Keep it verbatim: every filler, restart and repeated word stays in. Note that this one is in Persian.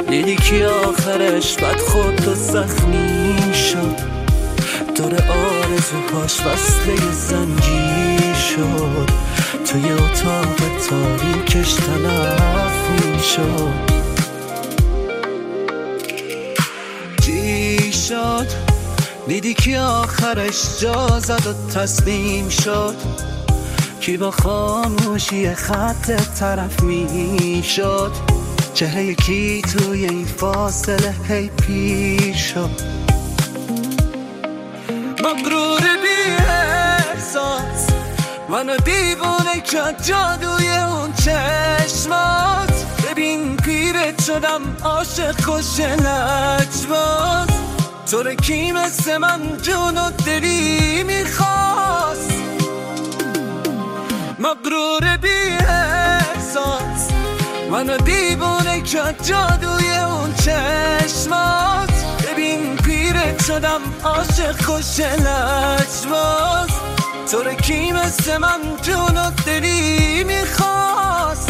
دیدی که آخرش بد خود و زخمی شد، دور آرزوهاش وصله زنجیر شد، توی اتاق تاریکش تلف می شد. چی شد؟ دیدی که آخرش جا زد و تسلیم شد، کی با خاموشی خط طرف می شد، چه یکی توی این فاصله هی پیر شد. مغرور بی احساس منو دیوونه کرد جادوی اون چشمات، ببین پیرت شدم عاشق خوش لجباز، تو رو کی مثل من جون و دلی میخواست. مغرور بی احساس منو دیوونه کرد جادوی اون چشمات، ببین پیرت شدم عاشق خوش لجباز، تو رو کی مثل من جون و دلی میخواست.